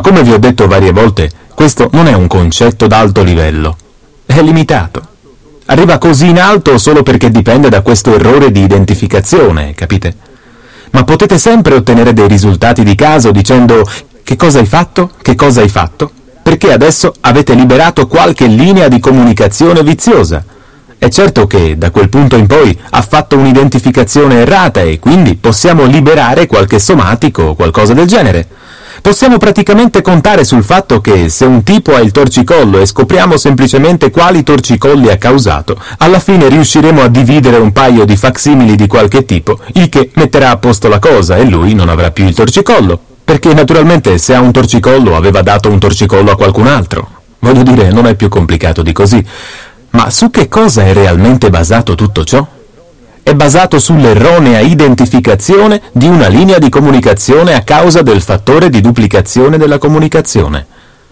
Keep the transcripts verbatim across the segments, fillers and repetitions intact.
come vi ho detto varie volte, questo non è un concetto d'alto livello. È limitato. Arriva così in alto solo perché dipende da questo errore di identificazione, capite? Ma potete sempre ottenere dei risultati di caso dicendo che cosa hai fatto, che cosa hai fatto, perché adesso avete liberato qualche linea di comunicazione viziosa. È certo che da quel punto in poi ha fatto un'identificazione errata e quindi possiamo liberare qualche somatico o qualcosa del genere. Possiamo praticamente contare sul fatto che se un tipo ha il torcicollo e scopriamo semplicemente quali torcicolli ha causato, alla fine riusciremo a dividere un paio di facsimili di qualche tipo, il che metterà a posto la cosa e lui non avrà più il torcicollo, perché naturalmente se ha un torcicollo aveva dato un torcicollo a qualcun altro. Voglio dire, non è più complicato di così. Ma su che cosa è realmente basato tutto ciò? È basato sull'erronea identificazione di una linea di comunicazione a causa del fattore di duplicazione della comunicazione.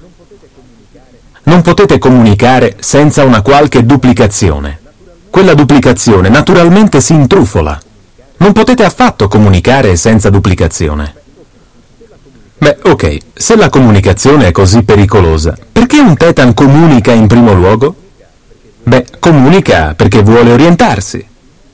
Non potete comunicare senza una qualche duplicazione. Quella duplicazione naturalmente si intrufola. Non potete affatto comunicare senza duplicazione. Beh, ok, se la comunicazione è così pericolosa, perché un Tetan comunica in primo luogo? Beh, comunica perché vuole orientarsi.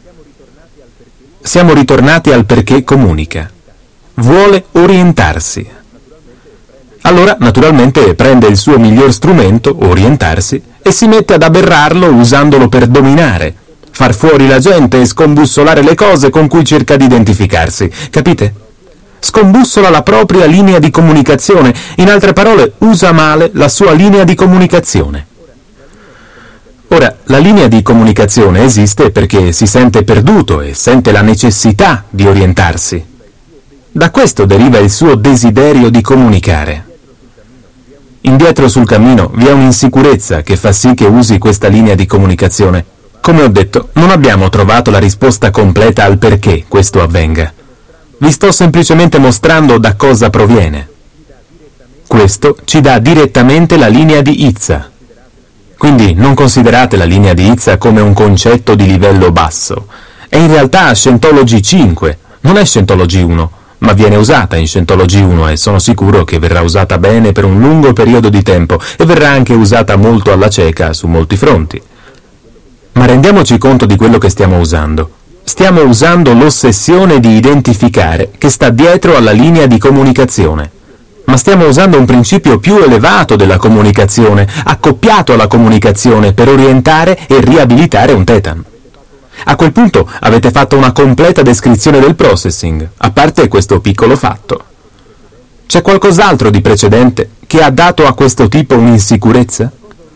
Siamo ritornati al perché comunica. Vuole orientarsi. Allora, naturalmente, prende il suo miglior strumento, orientarsi, e si mette ad aberrarlo usandolo per dominare, far fuori la gente e scombussolare le cose con cui cerca di identificarsi. Capite? Scombussola la propria linea di comunicazione. In altre parole, usa male la sua linea di comunicazione. Ora, la linea di comunicazione esiste perché si sente perduto e sente la necessità di orientarsi. Da questo deriva il suo desiderio di comunicare. Indietro sul cammino vi è un'insicurezza che fa sì che usi questa linea di comunicazione. Come ho detto, non abbiamo trovato la risposta completa al perché questo avvenga. Vi sto semplicemente mostrando da cosa proviene. Questo ci dà direttamente la linea di Itza. Quindi non considerate la linea di Itza come un concetto di livello basso. È in realtà Scientology cinque, non è Scientology uno, ma viene usata in Scientology uno e sono sicuro che verrà usata bene per un lungo periodo di tempo e verrà anche usata molto alla cieca su molti fronti. Ma rendiamoci conto di quello che stiamo usando. Stiamo usando l'ossessione di identificare che sta dietro alla linea di comunicazione. Ma stiamo usando un principio più elevato della comunicazione, accoppiato alla comunicazione per orientare e riabilitare un Tetan. A quel punto avete fatto una completa descrizione del processing, a parte questo piccolo fatto. C'è qualcos'altro di precedente che ha dato a questo tipo un'insicurezza?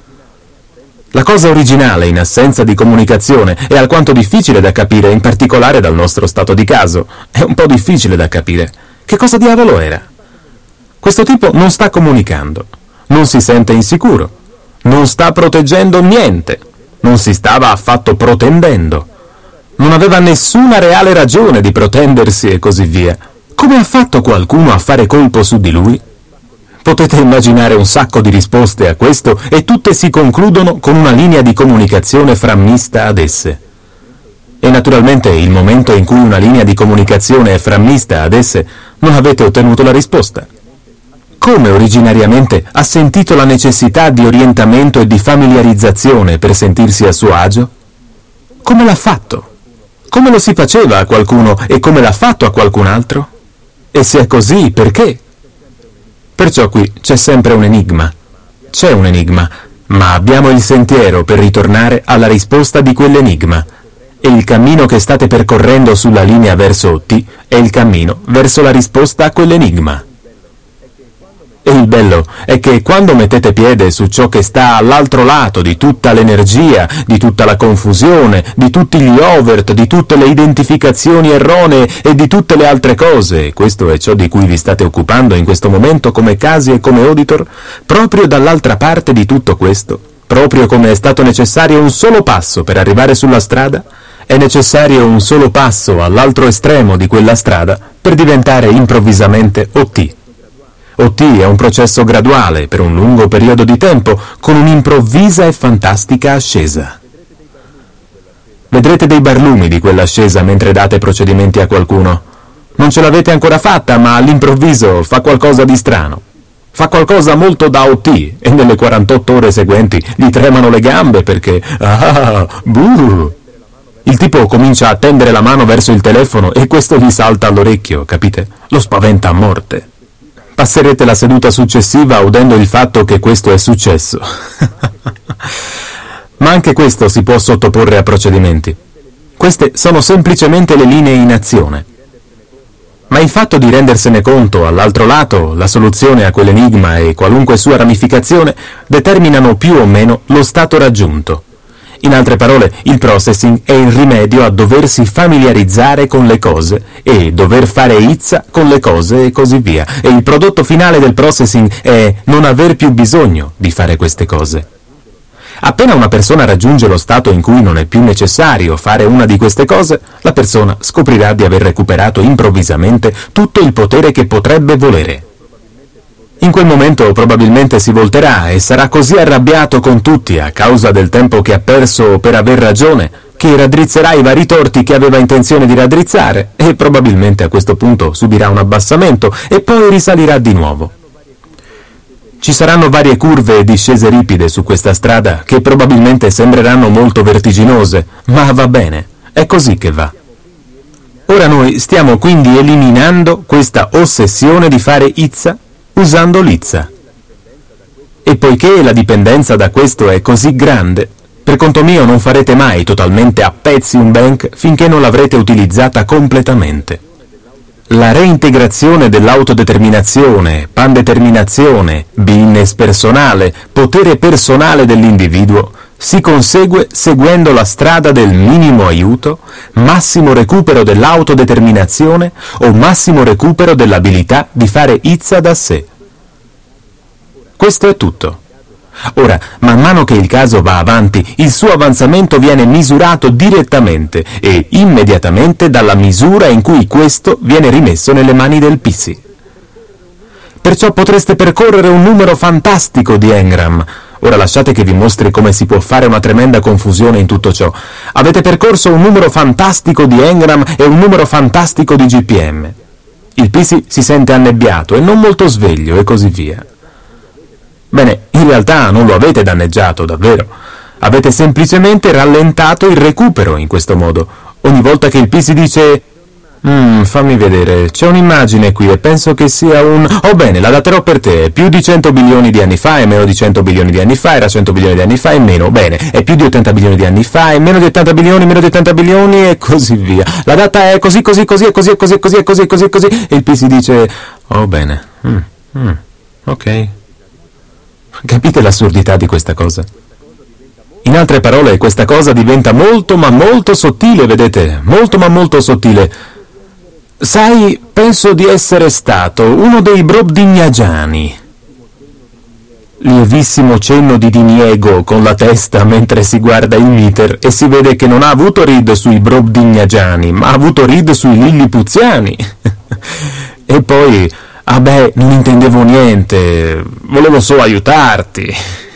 La cosa originale in assenza di comunicazione è alquanto difficile da capire, in particolare dal nostro stato di caso. È un po' difficile da capire. Che cosa diavolo era? Questo tipo non sta comunicando, non si sente insicuro, non sta proteggendo niente, non si stava affatto protendendo, non aveva nessuna reale ragione di protendersi e così via. Come ha fatto qualcuno a fare colpo su di lui? Potete immaginare un sacco di risposte a questo e tutte si concludono con una linea di comunicazione frammista ad esse. E naturalmente il momento in cui una linea di comunicazione è frammista ad esse non avete ottenuto la risposta. Come originariamente ha sentito la necessità di orientamento e di familiarizzazione per sentirsi a suo agio? Come l'ha fatto? Come lo si faceva a qualcuno e come l'ha fatto a qualcun altro? E se è così, perché? Perciò qui c'è sempre un enigma. C'è un enigma, ma abbiamo il sentiero per ritornare alla risposta di quell'enigma. E il cammino che state percorrendo sulla linea verso T è il cammino verso la risposta a quell'enigma. E il bello è che quando mettete piede su ciò che sta all'altro lato di tutta l'energia, di tutta la confusione, di tutti gli overt, di tutte le identificazioni erronee e di tutte le altre cose, questo è ciò di cui vi state occupando in questo momento come casi e come auditor, proprio dall'altra parte di tutto questo, proprio come è stato necessario un solo passo per arrivare sulla strada, è necessario un solo passo all'altro estremo di quella strada per diventare improvvisamente O T. O T è un processo graduale, per un lungo periodo di tempo, con un'improvvisa e fantastica ascesa. Vedrete dei barlumi di quell'ascesa mentre date procedimenti a qualcuno. Non ce l'avete ancora fatta, ma all'improvviso fa qualcosa di strano. Fa qualcosa molto da O T e nelle quarantotto ore seguenti gli tremano le gambe perché... Ah, buh! Il tipo comincia a tendere la mano verso il telefono e questo gli salta all'orecchio, capite? Lo spaventa a morte. Passerete la seduta successiva udendo il fatto che questo è successo. Ma anche questo si può sottoporre a procedimenti. Queste sono semplicemente le linee in azione. Ma il fatto di rendersene conto, all'altro lato, la soluzione a quell'enigma e qualunque sua ramificazione determinano più o meno lo stato raggiunto. In altre parole, il processing è il rimedio a doversi familiarizzare con le cose e dover fare izza con le cose e così via. E il prodotto finale del processing è non aver più bisogno di fare queste cose. Appena una persona raggiunge lo stato in cui non è più necessario fare una di queste cose, la persona scoprirà di aver recuperato improvvisamente tutto il potere che potrebbe volere. In quel momento probabilmente si volterà e sarà così arrabbiato con tutti a causa del tempo che ha perso per aver ragione, che raddrizzerà i vari torti che aveva intenzione di raddrizzare e probabilmente a questo punto subirà un abbassamento e poi risalirà di nuovo. Ci saranno varie curve e discese ripide su questa strada che probabilmente sembreranno molto vertiginose, ma va bene, è così che va. Ora noi stiamo quindi eliminando questa ossessione di fare izza usando l'izza. E poiché la dipendenza da questo è così grande, per conto mio non farete mai totalmente a pezzi un bank finché non l'avrete utilizzata completamente. La reintegrazione dell'autodeterminazione, pandeterminazione, business personale, potere personale dell'individuo si consegue seguendo la strada del minimo aiuto, massimo recupero dell'autodeterminazione o massimo recupero dell'abilità di fare izza da sé. Questo è tutto. Ora, man mano che il caso va avanti, il suo avanzamento viene misurato direttamente e immediatamente dalla misura in cui questo viene rimesso nelle mani del P C. Perciò potreste percorrere un numero fantastico di engram. Ora lasciate che vi mostri come si può fare una tremenda confusione in tutto ciò. Avete percorso un numero fantastico di engram e un numero fantastico di G P M. Il P C si sente annebbiato e non molto sveglio e così via. Bene, in realtà non lo avete danneggiato, davvero. Avete semplicemente rallentato il recupero in questo modo. Ogni volta che il P C dice «Mmm, fammi vedere, c'è un'immagine qui e penso che sia un... Oh bene, la daterò per te, è più di cento bilioni di anni fa, è meno di cento bilioni di anni fa, era cento bilioni di anni fa, è meno, bene, è più di ottanta bilioni di anni fa, è meno di ottanta bilioni, meno di ottanta bilioni e così via. La data è così, così, così, e così, e così, e così, e così, e così, e così, e il P C dice «Oh bene, mm, mm, ok». Capite l'assurdità di questa cosa? In altre parole, questa cosa diventa molto ma molto sottile, vedete? Molto ma molto sottile. Sai, penso di essere stato uno dei brobdignagiani. Lievissimo cenno di diniego con la testa mentre si guarda il meter e si vede che non ha avuto rid sui brobdignagiani, ma ha avuto rid sui lillipuziani. E poi... Ah beh, non intendevo niente, volevo solo aiutarti.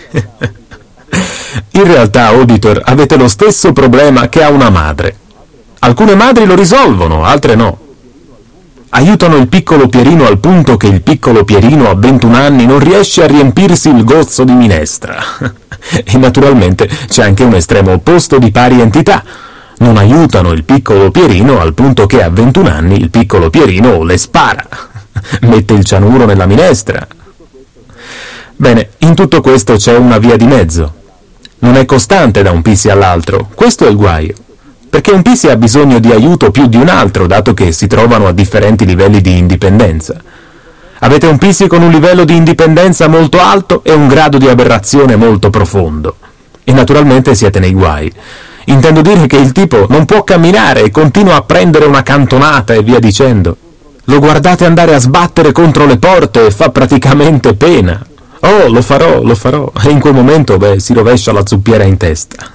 In realtà, auditor, avete lo stesso problema che ha una madre. Alcune madri lo risolvono, altre no. Aiutano il piccolo Pierino al punto che il piccolo Pierino a ventuno anni non riesce a riempirsi il gozzo di minestra. E naturalmente c'è anche un estremo opposto di pari entità. Non aiutano il piccolo Pierino al punto che a ventuno anni il piccolo Pierino le spara. Mette il cianuro nella minestra. Bene, in tutto questo c'è una via di mezzo. Non è costante da un P C all'altro, questo è il guaio. Perché un P C ha bisogno di aiuto più di un altro, dato che si trovano a differenti livelli di indipendenza. Avete un P C con un livello di indipendenza molto alto e un grado di aberrazione molto profondo. E naturalmente siete nei guai. Intendo dire che il tipo non può camminare e continua a prendere una cantonata e via dicendo. Lo guardate andare a sbattere contro le porte e fa praticamente pena. Oh, lo farò, lo farò. E in quel momento, beh, si rovescia la zuppiera in testa.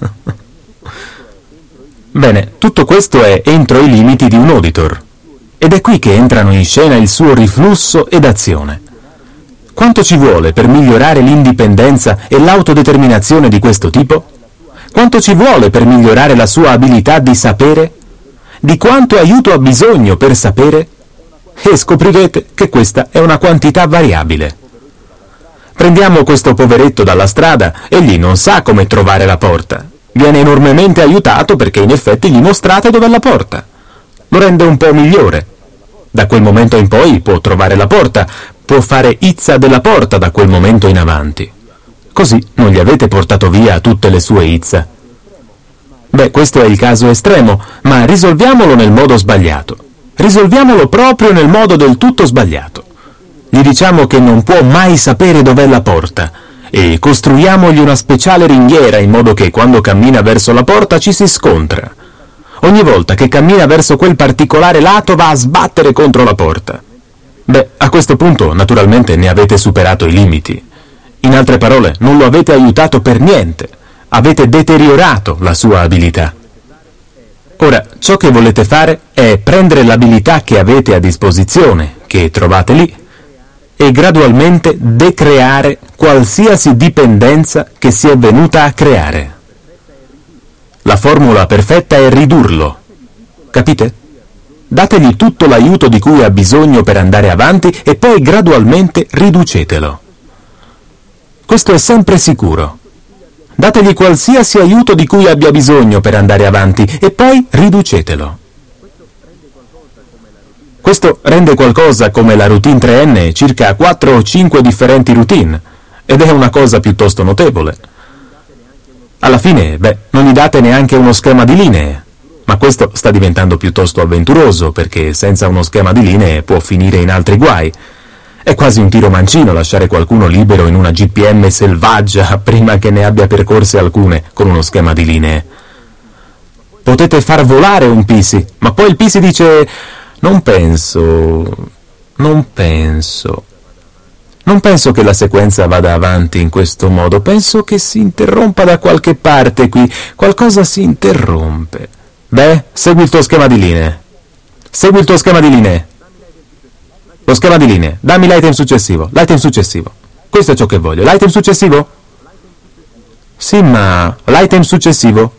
Bene, tutto questo è entro i limiti di un auditor. Ed è qui che entrano in scena il suo riflusso ed azione. Quanto ci vuole per migliorare l'indipendenza e l'autodeterminazione di questo tipo? Quanto ci vuole per migliorare la sua abilità di sapere? Di quanto aiuto ha bisogno per sapere? E scoprirete che questa è una quantità variabile. Prendiamo questo poveretto dalla strada, egli non sa come trovare la porta. Viene enormemente aiutato perché in effetti gli mostrate dov'è la porta. Lo rende un po' migliore. Da quel momento in poi può trovare la porta, può fare izza della porta da quel momento in avanti. Così non gli avete portato via tutte le sue izza. Beh, questo è il caso estremo, ma risolviamolo nel modo sbagliato. Risolviamolo proprio nel modo del tutto sbagliato. Gli diciamo che non può mai sapere dov'è la porta e costruiamogli una speciale ringhiera in modo che quando cammina verso la porta ci si scontra. Ogni volta che cammina verso quel particolare lato va a sbattere contro la porta. Beh, a questo punto naturalmente ne avete superato i limiti. In altre parole, non lo avete aiutato per niente. Avete deteriorato la sua abilità. Ora, ciò che volete fare è prendere l'abilità che avete a disposizione, che trovate lì, e gradualmente decreare qualsiasi dipendenza che si è venuta a creare. La formula perfetta è ridurlo. Capite? Dategli tutto l'aiuto di cui ha bisogno per andare avanti e poi gradualmente riducetelo. Questo è sempre sicuro. Dategli qualsiasi aiuto di cui abbia bisogno per andare avanti e poi riducetelo. Questo rende qualcosa come la routine tre enne circa quattro o cinque differenti routine, ed è una cosa piuttosto notevole. Alla fine, beh, non gli date neanche uno schema di linee, ma questo sta diventando piuttosto avventuroso, perché senza uno schema di linee può finire in altri guai. È quasi un tiro mancino lasciare qualcuno libero in una G P M selvaggia prima che ne abbia percorse alcune con uno schema di linee. Potete far volare un P C, ma poi il P C dice: non penso, non penso, non penso che la sequenza vada avanti in questo modo, penso che si interrompa da qualche parte qui, qualcosa si interrompe. Beh, segui il tuo schema di linee, segui il tuo schema di linee, lo schema di linee, dammi l'item successivo, l'item successivo, questo è ciò che voglio, l'item successivo? Sì, ma l'item successivo?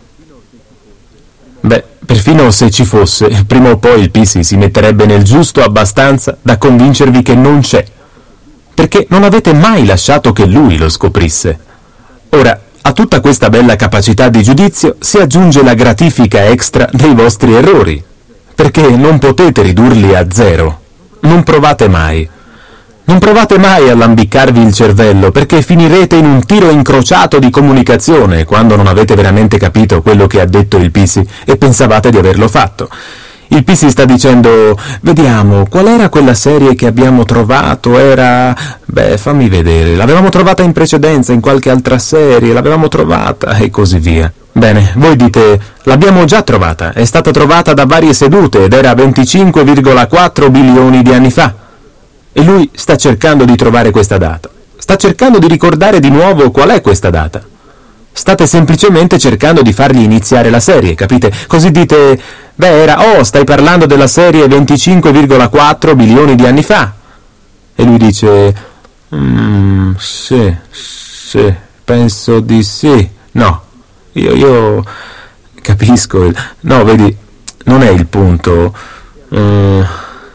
Beh, perfino se ci fosse, prima o poi il P C si metterebbe nel giusto abbastanza da convincervi che non c'è, perché non avete mai lasciato che lui lo scoprisse. Ora, a tutta questa bella capacità di giudizio si aggiunge la gratifica extra dei vostri errori, perché non potete ridurli a zero. Non provate mai. Non provate mai a lambiccarvi il cervello, perché finirete in un tiro incrociato di comunicazione quando non avete veramente capito quello che ha detto il P C e pensavate di averlo fatto. Il P C sta dicendo: vediamo, qual era quella serie che abbiamo trovato? Era... beh, fammi vedere, l'avevamo trovata in precedenza, in qualche altra serie, l'avevamo trovata, e così via. Bene, voi dite: l'abbiamo già trovata, è stata trovata da varie sedute ed era venticinque virgola quattro bilioni di anni fa. E lui sta cercando di trovare questa data. Sta cercando di ricordare di nuovo qual è questa data. State semplicemente cercando di fargli iniziare la serie, capite? Così dite: beh, era, oh, stai parlando della serie venticinque virgola quattro bilioni di anni fa. E lui dice: mm, sì, sì, penso di sì. No, io, io capisco. Il... no, vedi, non è il punto. Uh...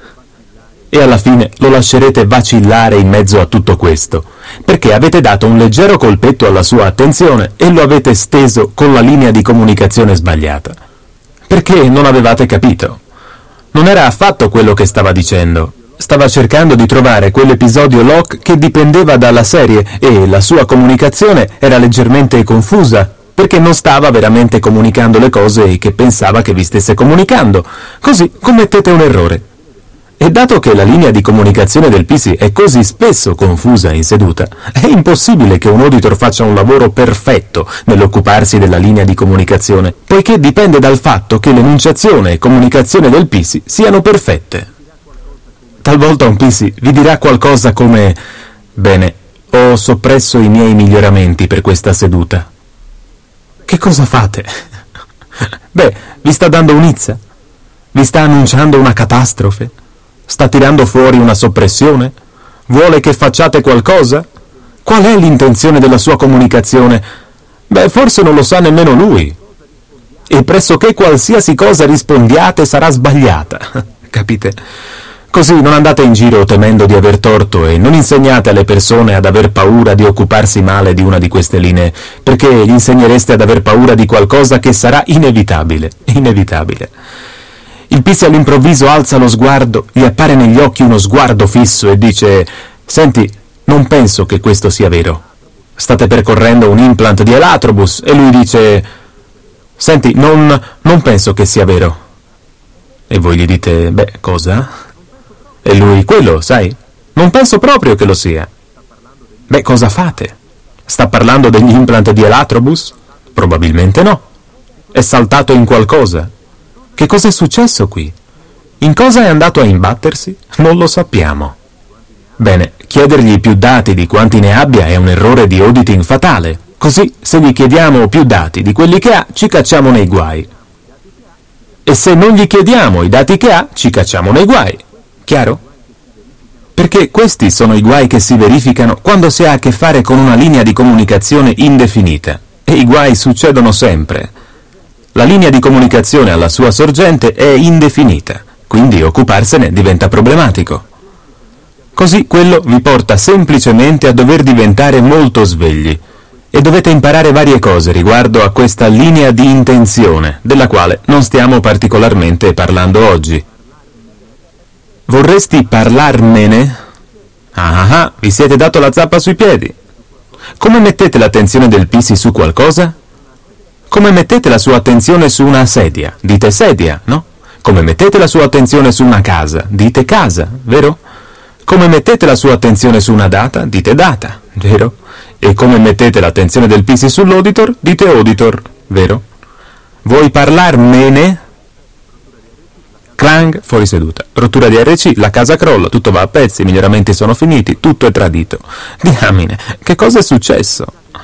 E alla fine lo lascerete vacillare in mezzo a tutto questo, perché avete dato un leggero colpetto alla sua attenzione e lo avete steso con la linea di comunicazione sbagliata. Perché non avevate capito. Non era affatto quello che stava dicendo. Stava cercando di trovare quell'episodio lock che dipendeva dalla serie e la sua comunicazione era leggermente confusa, perché non stava veramente comunicando le cose che pensava che vi stesse comunicando. Così commettete un errore. E dato che la linea di comunicazione del P C è così spesso confusa in seduta, è impossibile che un auditor faccia un lavoro perfetto nell'occuparsi della linea di comunicazione, poiché dipende dal fatto che l'enunciazione e comunicazione del P C siano perfette. Talvolta un P C vi dirà qualcosa come: bene, ho soppresso i miei miglioramenti per questa seduta. Che cosa fate? Beh, vi sta dando un'izza? Vi sta annunciando una catastrofe? Sta tirando fuori una soppressione? Vuole che facciate qualcosa? Qual è l'intenzione della sua comunicazione? Beh, forse non lo sa nemmeno lui. E pressoché qualsiasi cosa rispondiate sarà sbagliata. Capite? Così non andate in giro temendo di aver torto e non insegnate alle persone ad aver paura di occuparsi male di una di queste linee, perché gli insegnereste ad aver paura di qualcosa che sarà inevitabile, inevitabile. Il P I S all'improvviso alza lo sguardo, gli appare negli occhi uno sguardo fisso e dice: «Senti, non penso che questo sia vero. State percorrendo un implant di Elatrobus», e lui dice: «Senti, non, non penso che sia vero». E voi gli dite: «Beh, cosa?» E lui: «Quello, sai, non penso proprio che lo sia». «Beh, cosa fate? Sta parlando degli implant di Elatrobus?» «Probabilmente no. È saltato in qualcosa. Che cos'è successo qui? In cosa è andato a imbattersi? Non lo sappiamo». Bene, chiedergli più dati di quanti ne abbia è un errore di auditing fatale. Così, se gli chiediamo più dati di quelli che ha, ci cacciamo nei guai. E se non gli chiediamo i dati che ha, ci cacciamo nei guai. Chiaro? Perché questi sono i guai che si verificano quando si ha a che fare con una linea di comunicazione indefinita. E i guai succedono sempre. La linea di comunicazione alla sua sorgente è indefinita, quindi occuparsene diventa problematico. Così quello vi porta semplicemente a dover diventare molto svegli e dovete imparare varie cose riguardo a questa linea di intenzione, della quale non stiamo particolarmente parlando oggi. Vorresti parlarmene? Ah ah ah, vi siete dato la zappa sui piedi. Come mettete l'attenzione del P I S I su qualcosa? Come mettete la sua attenzione su una sedia? Dite sedia, no? Come mettete la sua attenzione su una casa? Dite casa, vero? Come mettete la sua attenzione su una data? Dite data, vero? E come mettete l'attenzione del P I S I sull'auditor? Dite auditor, vero? Vuoi parlarmene? Clang, fuori seduta. Rottura di R C, la casa crolla, tutto va a pezzi, i miglioramenti sono finiti, tutto è tradito. Diamine, che cosa è successo?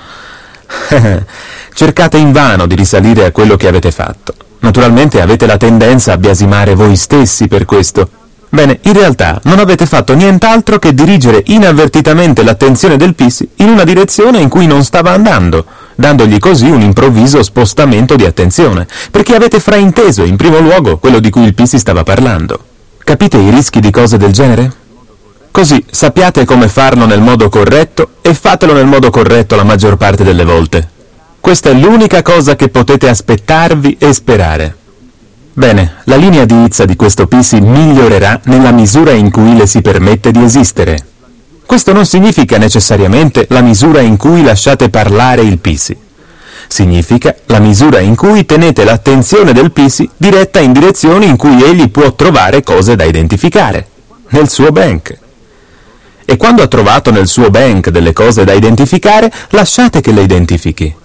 Cercate invano di risalire a quello che avete fatto. Naturalmente avete la tendenza a biasimare voi stessi per questo. Bene, in realtà non avete fatto nient'altro che dirigere inavvertitamente l'attenzione del P I S I in una direzione in cui non stava andando, dandogli così un improvviso spostamento di attenzione, perché avete frainteso in primo luogo quello di cui il P I S I stava parlando. Capite i rischi di cose del genere? Così sappiate come farlo nel modo corretto e fatelo nel modo corretto la maggior parte delle volte. Questa è l'unica cosa che potete aspettarvi e sperare. Bene, la linea di Izza di questo P I S I migliorerà nella misura in cui le si permette di esistere. Questo non significa necessariamente la misura in cui lasciate parlare il P I S I. Significa la misura in cui tenete l'attenzione del P I S I diretta in direzioni in cui egli può trovare cose da identificare, nel suo bank. E quando ha trovato nel suo bank delle cose da identificare, lasciate che le identifichi.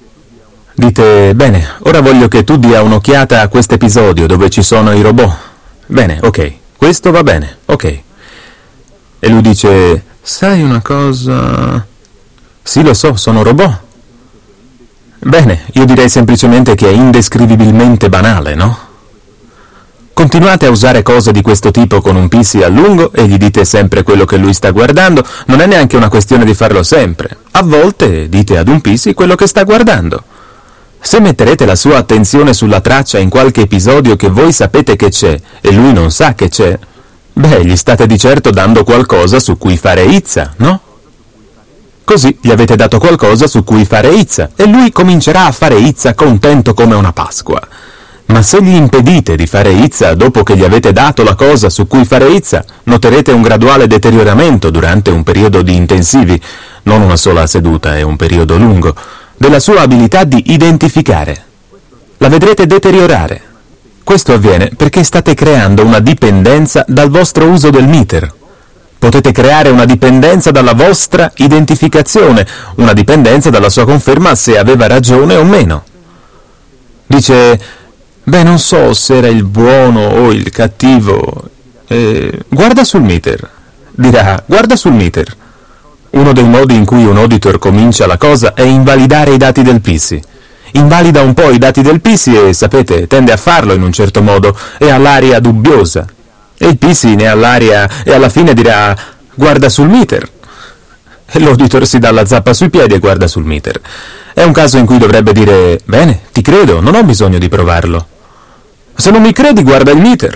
Dite: bene, ora voglio che tu dia un'occhiata a quest'episodio dove ci sono i robot. Bene, ok, questo va bene, ok. E lui dice: sai una cosa? Sì, lo so, sono robot. Bene, io direi semplicemente che è indescrivibilmente banale, no? Continuate a usare cose di questo tipo con un P I S I a lungo e gli dite sempre quello che lui sta guardando. Non è neanche una questione di farlo sempre. A volte dite ad un P I S I quello che sta guardando. Se metterete la sua attenzione sulla traccia in qualche episodio che voi sapete che c'è e lui non sa che c'è, beh, gli state di certo dando qualcosa su cui fare izza, no? Così gli avete dato qualcosa su cui fare izza e lui comincerà a fare izza contento come una Pasqua. Ma se gli impedite di fare izza dopo che gli avete dato la cosa su cui fare izza, noterete un graduale deterioramento durante un periodo di intensivi, non una sola seduta, è un periodo lungo, della sua abilità di identificare. La vedrete deteriorare. Questo avviene perché state creando una dipendenza dal vostro uso del meter. Potete creare una dipendenza dalla vostra identificazione, una dipendenza dalla sua conferma se aveva ragione o meno. Dice: beh, non so se era il buono o il cattivo. Eh, guarda sul meter. Dirà: guarda sul meter. Uno dei modi in cui un auditor comincia la cosa è invalidare i dati del P I S I. Invalida un po' i dati del P I S I e, sapete, tende a farlo in un certo modo e ha l'aria dubbiosa. E il P I S I ne ha l'aria e alla fine dirà: guarda sul meter. E l'auditor si dà la zappa sui piedi e guarda sul meter. È un caso in cui dovrebbe dire: bene, ti credo, non ho bisogno di provarlo. Se non mi credi, guarda il meter.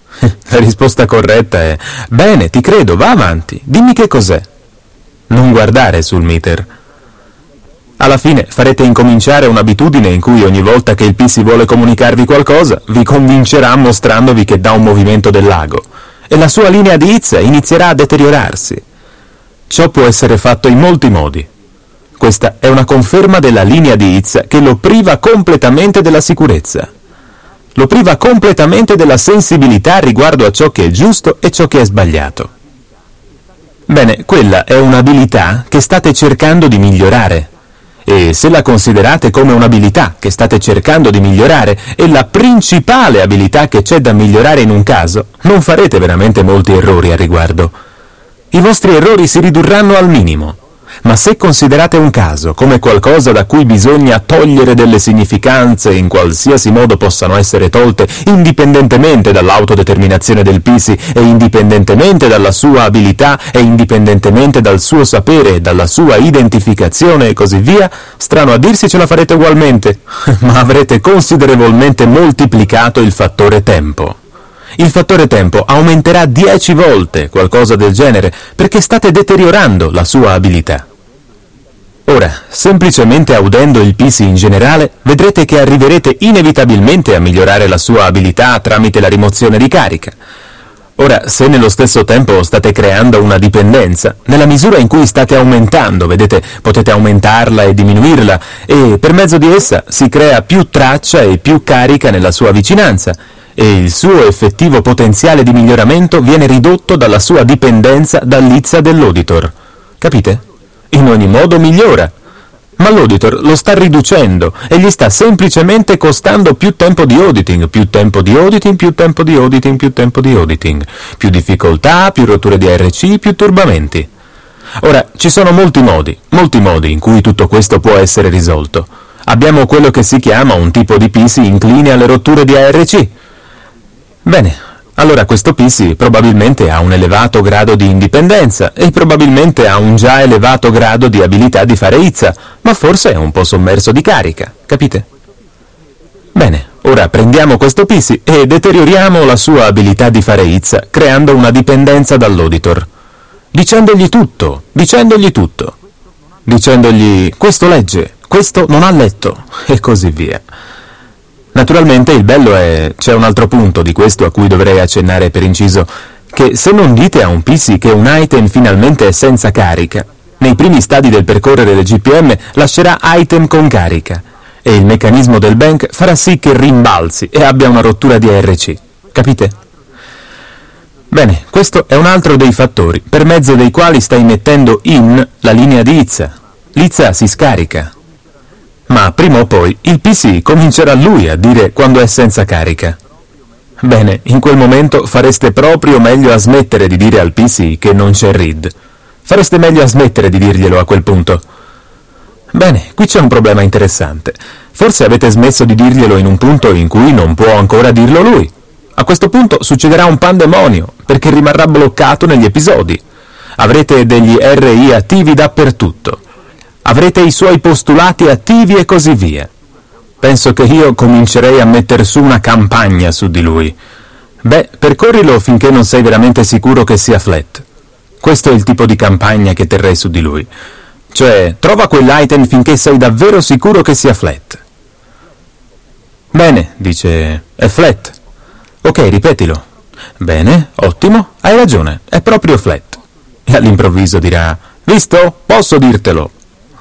La risposta corretta è: bene, ti credo, va avanti, dimmi che cos'è. Non guardare sul meter. Alla fine farete incominciare un'abitudine in cui ogni volta che il P C vuole comunicarvi qualcosa, vi convincerà mostrandovi che dà un movimento del lago, e la sua linea di Hitz inizierà a deteriorarsi. Ciò può essere fatto in molti modi. Questa è una conferma della linea di Hitz che lo priva completamente della sicurezza. Lo priva completamente della sensibilità riguardo a ciò che è giusto e ciò che è sbagliato. Bene, quella è un'abilità che state cercando di migliorare. E se la considerate come un'abilità che state cercando di migliorare e la principale abilità che c'è da migliorare in un caso, non farete veramente molti errori a riguardo. I vostri errori si ridurranno al minimo. Ma se considerate un caso come qualcosa da cui bisogna togliere delle significanze in qualsiasi modo possano essere tolte, indipendentemente dall'autodeterminazione del P C e indipendentemente dalla sua abilità e indipendentemente dal suo sapere e dalla sua identificazione e così via, strano a dirsi ce la farete ugualmente, ma avrete considerevolmente moltiplicato il fattore tempo. Il fattore tempo aumenterà dieci volte, qualcosa del genere, perché state deteriorando la sua abilità. Ora, semplicemente audendo il P C in generale, vedrete che arriverete inevitabilmente a migliorare la sua abilità tramite la rimozione di carica. Ora, se nello stesso tempo state creando una dipendenza, nella misura in cui state aumentando, vedete, potete aumentarla e diminuirla, e per mezzo di essa si crea più traccia e più carica nella sua vicinanza, e il suo effettivo potenziale di miglioramento viene ridotto dalla sua dipendenza dall'Hitz dell'auditor. Capite? In ogni modo migliora. Ma l'auditor lo sta riducendo e gli sta semplicemente costando più tempo di auditing, più tempo di auditing, più tempo di auditing, più tempo di auditing, più difficoltà, più rotture di A R C, più turbamenti. Ora, ci sono molti modi, molti modi in cui tutto questo può essere risolto. Abbiamo quello che si chiama un tipo di P C incline alle rotture di A R C. Bene, allora questo P C probabilmente ha un elevato grado di indipendenza e probabilmente ha un già elevato grado di abilità di fare Hitz, ma forse è un po' sommerso di carica, capite? Bene, ora prendiamo questo P C e deterioriamo la sua abilità di fare Hitz creando una dipendenza dall'auditor. Dicendogli tutto, dicendogli tutto. Dicendogli questo legge, questo non ha letto, e così via. Naturalmente il bello è, c'è un altro punto di questo a cui dovrei accennare per inciso, che se non dite a un P C che un item finalmente è senza carica, nei primi stadi del percorrere del G P M lascerà item con carica, e il meccanismo del bank farà sì che rimbalzi e abbia una rottura di A R C. Capite? Bene, questo è un altro dei fattori per mezzo dei quali stai mettendo in la linea di Hitz. L'Hitz si scarica. Ma prima o poi il P C comincerà lui a dire quando è senza carica. Bene, in quel momento fareste proprio meglio a smettere di dire al P C che non c'è read. Fareste meglio a smettere di dirglielo a quel punto. Bene, qui c'è un problema interessante. Forse avete smesso di dirglielo in un punto in cui non può ancora dirlo lui. A questo punto succederà un pandemonio, perché rimarrà bloccato negli episodi. Avrete degli R I attivi dappertutto. Avrete i suoi postulati attivi e così via. Penso che io comincerei a metter su una campagna su di lui. Beh, percorrilo finché non sei veramente sicuro che sia flat. Questo è il tipo di campagna che terrei su di lui. Cioè, trova quell'item finché sei davvero sicuro che sia flat. Bene, dice, è flat. Ok, ripetilo. Bene, ottimo, hai ragione, è proprio flat. E all'improvviso dirà, visto? Posso dirtelo.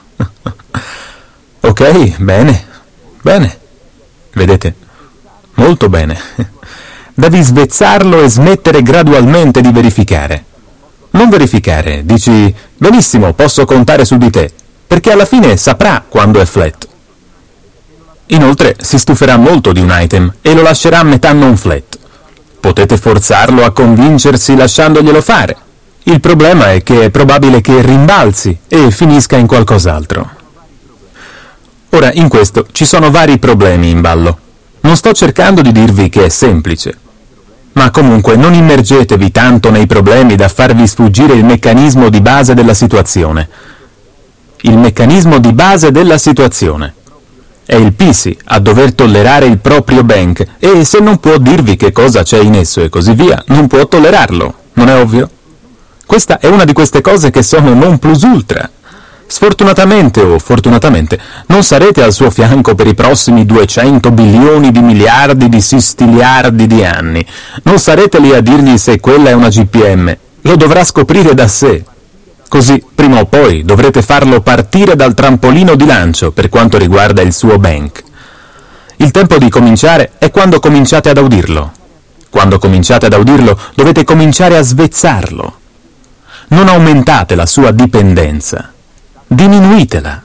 Ok, bene, bene. Vedete? Molto bene. Devi svezzarlo e smettere gradualmente di verificare. Non verificare, dici, benissimo, posso contare su di te, perché alla fine saprà quando è flat. Inoltre si stuferà molto di un item e lo lascerà a metà non flat. Potete forzarlo a convincersi lasciandoglielo fare. Il problema è che è probabile che rimbalzi e finisca in qualcos'altro. Ora, in questo ci sono vari problemi in ballo. Non sto cercando di dirvi che è semplice, ma comunque non immergetevi tanto nei problemi da farvi sfuggire il meccanismo di base della situazione. Il meccanismo di base della situazione. È il P S I a dover tollerare il proprio bank, e se non può dirvi che cosa c'è in esso e così via, non può tollerarlo, non è ovvio? Questa è una di queste cose che sono non plus ultra. Sfortunatamente o fortunatamente non sarete al suo fianco per i prossimi duecento bilioni di miliardi di sistiliardi di anni. Non sarete lì a dirgli se quella è una G P M. Lo dovrà scoprire da sé. Così, prima o poi, dovrete farlo partire dal trampolino di lancio per quanto riguarda il suo bank. Il tempo di cominciare è quando cominciate ad audirlo. Quando cominciate ad audirlo, dovete cominciare a svezzarlo. Non aumentate la sua dipendenza. Diminuitela.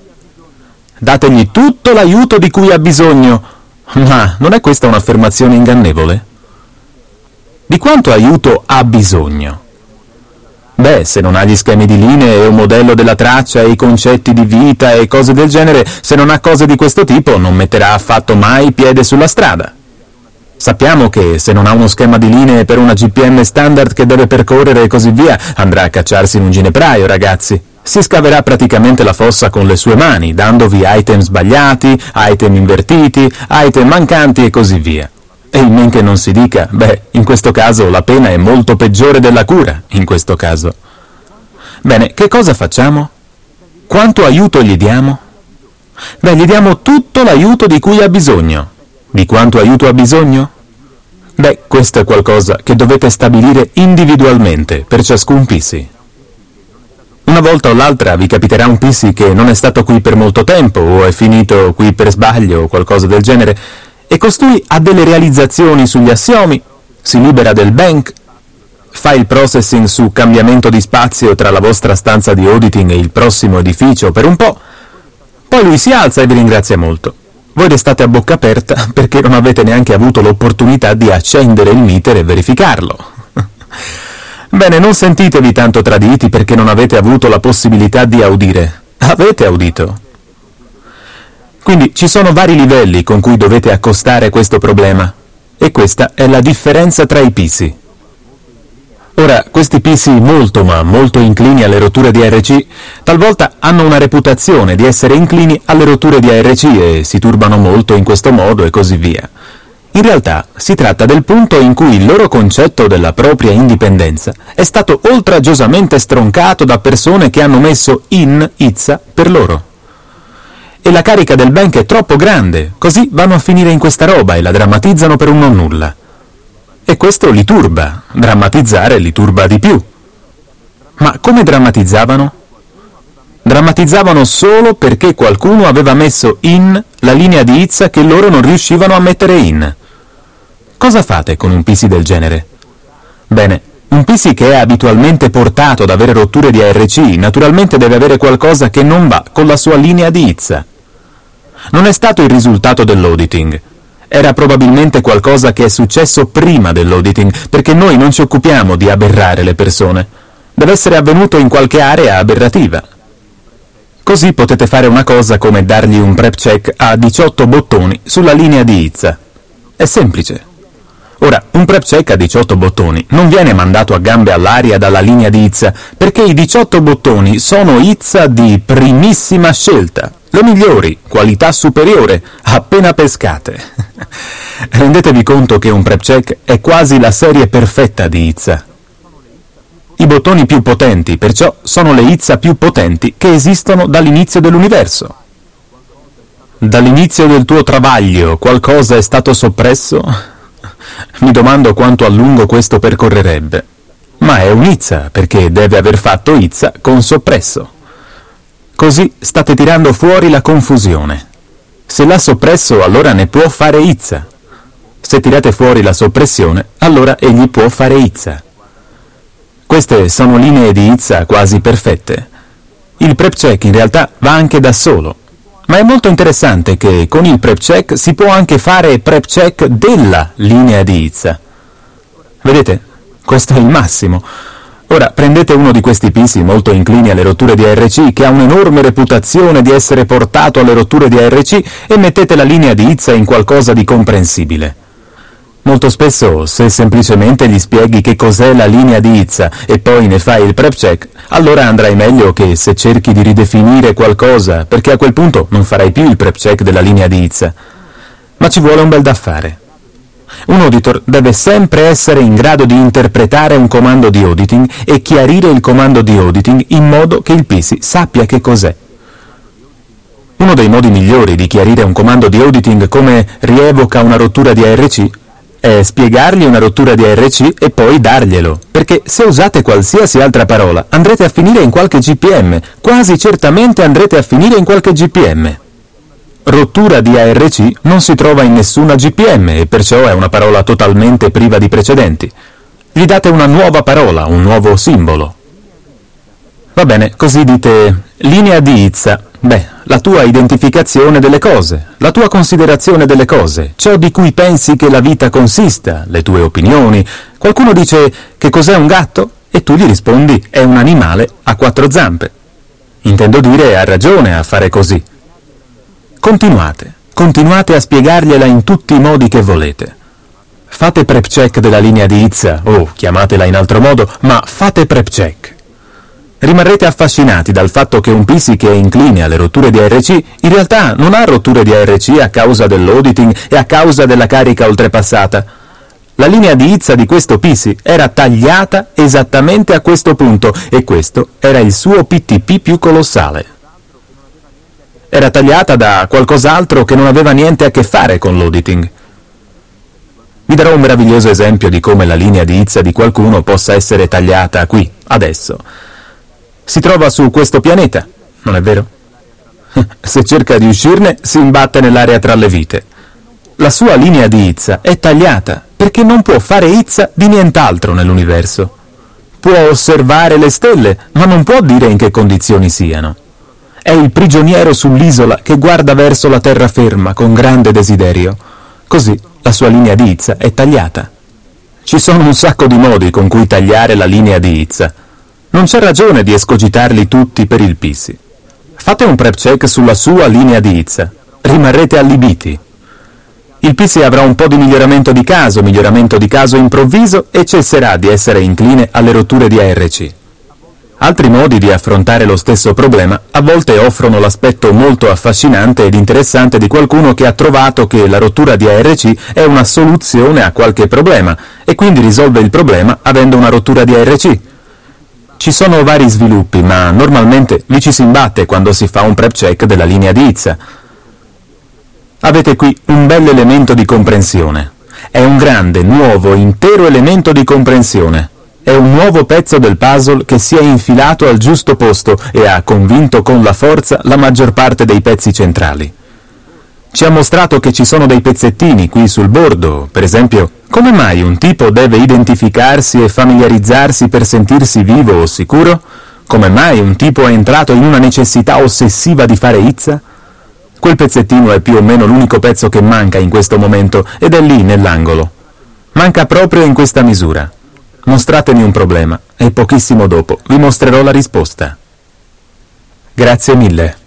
Dategli tutto l'aiuto di cui ha bisogno. Ma non è questa un'affermazione ingannevole? Di quanto aiuto ha bisogno? Beh, se non ha gli schemi di linee e un modello della traccia e i concetti di vita e cose del genere, se non ha cose di questo tipo, non metterà affatto mai piede sulla strada. Sappiamo che se non ha uno schema di linee per una G P M standard che deve percorrere e così via, andrà a cacciarsi in un ginepraio, ragazzi. Si scaverà praticamente la fossa con le sue mani, dandovi item sbagliati, item invertiti, item mancanti e così via. E il men che non si dica, beh, in questo caso la pena è molto peggiore della cura, in questo caso. Bene, che cosa facciamo? Quanto aiuto gli diamo? Beh, gli diamo tutto l'aiuto di cui ha bisogno. Di quanto aiuto ha bisogno? Beh, questo è qualcosa che dovete stabilire individualmente per ciascun P S I. Una volta o l'altra vi capiterà un P S I che non è stato qui per molto tempo, o è finito qui per sbaglio, o qualcosa del genere, e costui ha delle realizzazioni sugli assiomi, si libera del bank, fa il processing su cambiamento di spazio tra la vostra stanza di auditing e il prossimo edificio per un po', poi lui si alza e vi ringrazia molto. Voi restate a bocca aperta perché non avete neanche avuto l'opportunità di accendere il meter e verificarlo. Bene, non sentitevi tanto traditi perché non avete avuto la possibilità di audire. Avete audito. Quindi ci sono vari livelli con cui dovete accostare questo problema, e questa è la differenza tra i P S I. Ora, questi P S I molto ma molto inclini alle rotture di A R C, talvolta hanno una reputazione di essere inclini alle rotture di A R C e si turbano molto in questo modo e così via. In realtà si tratta del punto in cui il loro concetto della propria indipendenza è stato oltraggiosamente stroncato da persone che hanno messo in Izza per loro. E la carica del bank è troppo grande, così vanno a finire in questa roba e la drammatizzano per un non nulla. E questo li turba, drammatizzare li turba di più. Ma come drammatizzavano? Drammatizzavano solo perché qualcuno aveva messo in la linea di Izza che loro non riuscivano a mettere in. Cosa fate con un P S I del genere? Bene, un P S I che è abitualmente portato ad avere rotture di A R C naturalmente deve avere qualcosa che non va con la sua linea di Izza. Non è stato il risultato dell'auditing. Era probabilmente qualcosa che è successo prima dell'auditing, perché noi non ci occupiamo di aberrare le persone. Deve essere avvenuto in qualche area aberrativa. Così potete fare una cosa come dargli un prep check a diciotto bottoni sulla linea di Izza. È semplice. Ora, un prep check a diciotto bottoni non viene mandato a gambe all'aria dalla linea di Izza, perché i diciotto bottoni sono Izza di primissima scelta, le migliori, qualità superiore, appena pescate. Rendetevi conto che un prep check è quasi la serie perfetta di Izza. I bottoni più potenti, perciò, sono le Izza più potenti che esistono dall'inizio dell'universo. Dall'inizio del tuo travaglio qualcosa è stato soppresso? Mi domando quanto a lungo questo percorrerebbe. Ma è un Izza, perché deve aver fatto Izza con soppresso. Così state tirando fuori la confusione. Se l'ha soppresso, allora ne può fare Izza. Se tirate fuori la soppressione, allora egli può fare Izza. Queste sono linee di Izza quasi perfette. Il prep check in realtà va anche da solo. Ma è molto interessante che con il prep check si può anche fare prep check della linea di Izza. Vedete? Questo è il massimo. Ora prendete uno di questi P S I molto inclini alle rotture di A R C, che ha un'enorme reputazione di essere portato alle rotture di A R C, e mettete la linea di Izza in qualcosa di comprensibile. Molto spesso, se semplicemente gli spieghi che cos'è la linea di Izza e poi ne fai il prep check, allora andrai meglio che se cerchi di ridefinire qualcosa, perché a quel punto non farai più il prep check della linea di Izza. Ma ci vuole un bel da fare. Un auditor deve sempre essere in grado di interpretare un comando di auditing e chiarire il comando di auditing in modo che il P C sappia che cos'è. Uno dei modi migliori di chiarire un comando di auditing come rievoca una rottura di A R C è spiegargli una rottura di A R C e poi darglielo, perché se usate qualsiasi altra parola andrete a finire in qualche G P M, quasi certamente andrete a finire in qualche G P M. Rottura di A R C non si trova in nessuna G P M e perciò è una parola totalmente priva di precedenti. Gli date una nuova parola, un nuovo simbolo. Va bene, così dite linea di Izza. Beh, la tua identificazione delle cose, la tua considerazione delle cose, ciò di cui pensi che la vita consista, le tue opinioni. Qualcuno dice che cos'è un gatto e tu gli rispondi è un animale a quattro zampe. Intendo dire ha ragione a fare così. Continuate, continuate a spiegargliela in tutti i modi che volete. Fate prep check della linea di Izza, o chiamatela in altro modo, ma fate prep check. Rimarrete affascinati dal fatto che un P C che è incline alle rotture di A R C in realtà non ha rotture di A R C a causa dell'auditing e a causa della carica oltrepassata. La linea di Izza di questo P C era tagliata esattamente a questo punto e questo era il suo P T P più colossale. Era tagliata da qualcos'altro che non aveva niente a che fare con l'auditing. Vi darò un meraviglioso esempio di come la linea di Izza di qualcuno possa essere tagliata qui, adesso. Si trova su questo pianeta, non è vero? Se cerca di uscirne, si imbatte nell'area tra le vite. La sua linea di Izza è tagliata, perché non può fare Izza di nient'altro nell'universo. Può osservare le stelle, ma non può dire in che condizioni siano. È il prigioniero sull'isola che guarda verso la terraferma con grande desiderio. Così la sua linea di Izza è tagliata. Ci sono un sacco di modi con cui tagliare la linea di Izza. Non c'è ragione di escogitarli tutti per il P C. Fate un prep check sulla sua linea di Izza. Rimarrete allibiti. Il P C avrà un po' di miglioramento di caso, miglioramento di caso improvviso e cesserà di essere incline alle rotture di A R C. Altri modi di affrontare lo stesso problema a volte offrono l'aspetto molto affascinante ed interessante di qualcuno che ha trovato che la rottura di A R C è una soluzione a qualche problema e quindi risolve il problema avendo una rottura di A R C. Ci sono vari sviluppi, ma normalmente vi ci si imbatte quando si fa un prep check della linea di Izza. Avete qui un bel elemento di comprensione. È un grande, nuovo, intero elemento di comprensione. È un nuovo pezzo del puzzle che si è infilato al giusto posto e ha convinto con la forza la maggior parte dei pezzi centrali. Ci ha mostrato che ci sono dei pezzettini qui sul bordo, per esempio, come mai un tipo deve identificarsi e familiarizzarsi per sentirsi vivo o sicuro? Come mai un tipo è entrato in una necessità ossessiva di fare Izza? Quel pezzettino è più o meno l'unico pezzo che manca in questo momento ed è lì nell'angolo. Manca proprio in questa misura. Mostratemi un problema e pochissimo dopo vi mostrerò la risposta. Grazie mille.